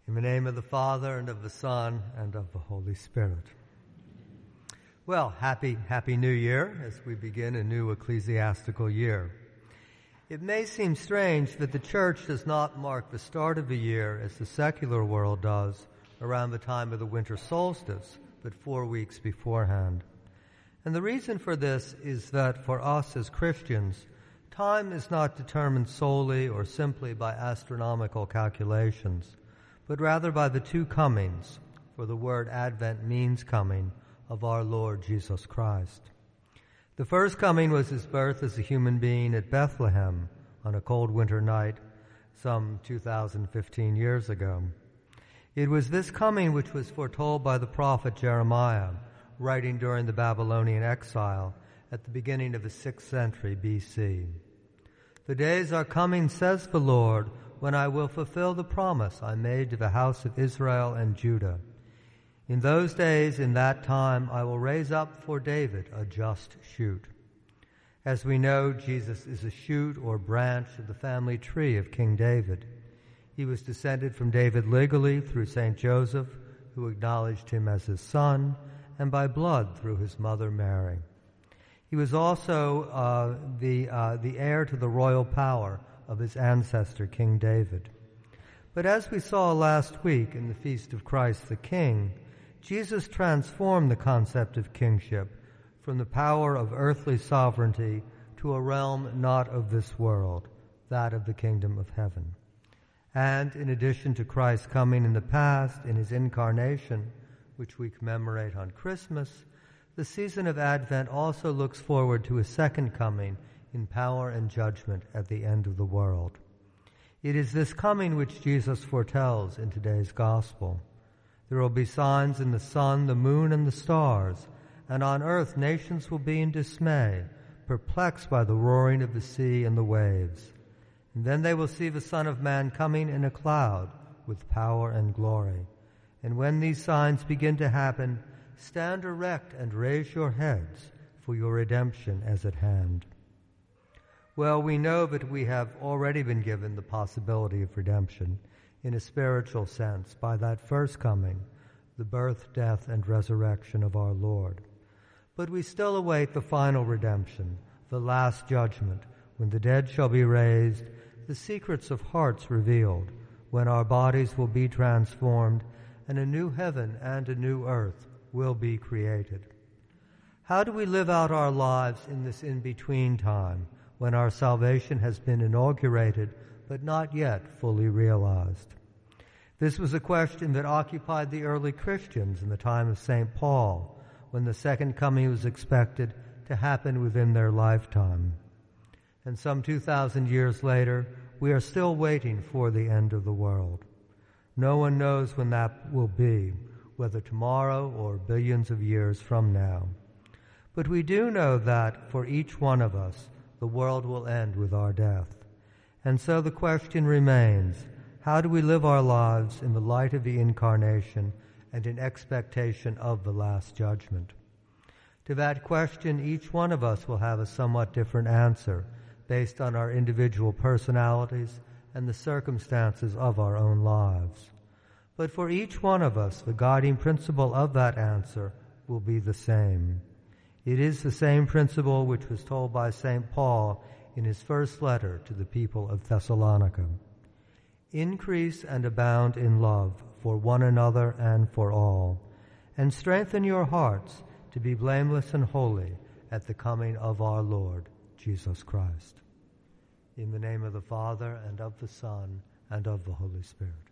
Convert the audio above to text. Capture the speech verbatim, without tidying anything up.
In the name of the Father, and of the Son, and of the Holy Spirit. Well, happy, happy New Year as we begin a new ecclesiastical year. It may seem strange that the Church does not mark the start of the year as the secular world does around the time of the winter solstice, but four weeks beforehand. And the reason for this is that for us as Christians, time is not determined solely or simply by astronomical calculations, but rather by the two comings, for the word Advent means coming, of our Lord Jesus Christ. The first coming was his birth as a human being at Bethlehem on a cold winter night some two thousand fifteen years ago. It was this coming which was foretold by the prophet Jeremiah, writing during the Babylonian exile at the beginning of the sixth century B C. The days are coming, says the Lord, when I will fulfill the promise I made to the house of Israel and Judah. In those days, in that time, I will raise up for David a just shoot. As we know, Jesus is a shoot or branch of the family tree of King David. He was descended from David legally through Saint Joseph, who acknowledged him as his son, and by blood through his mother Mary. He was also uh, the, uh, the heir to the royal power of his ancestor, King David. But as we saw last week in the Feast of Christ the King, Jesus transformed the concept of kingship from the power of earthly sovereignty to a realm not of this world, that of the kingdom of heaven. And in addition to Christ's coming in the past, in his incarnation, which we commemorate on Christmas, the season of Advent also looks forward to his second coming in power and judgment at the end of the world. It is this coming which Jesus foretells in today's gospel. There will be signs in the sun, the moon, and the stars, and on earth nations will be in dismay, perplexed by the roaring of the sea and the waves. And then they will see the Son of Man coming in a cloud with power and glory. And when these signs begin to happen, stand erect and raise your heads, for your redemption is at hand. Well, we know that we have already been given the possibility of redemption in a spiritual sense by that first coming, the birth, death, and resurrection of our Lord. But we still await the final redemption, the last judgment, when the dead shall be raised, the secrets of hearts revealed, when our bodies will be transformed, and a new heaven and a new earth will be created. How do we live out our lives in this in-between time, when our salvation has been inaugurated but not yet fully realized? This was a question that occupied the early Christians in the time of Saint Paul, when the second coming was expected to happen within their lifetime. And some two thousand years later, we are still waiting for the end of the world. No one knows when that will be, whether tomorrow or billions of years from now. But we do know that for each one of us, the world will end with our death. And so the question remains, how do we live our lives in the light of the Incarnation and in expectation of the Last Judgment? To that question, each one of us will have a somewhat different answer based on our individual personalities and the circumstances of our own lives. But for each one of us, the guiding principle of that answer will be the same. It is the same principle which was told by Saint Paul in his first letter to the people of Thessalonica. Increase and abound in love for one another and for all, and strengthen your hearts to be blameless and holy at the coming of our Lord Jesus Christ. In the name of the Father, and of the Son, and of the Holy Spirit.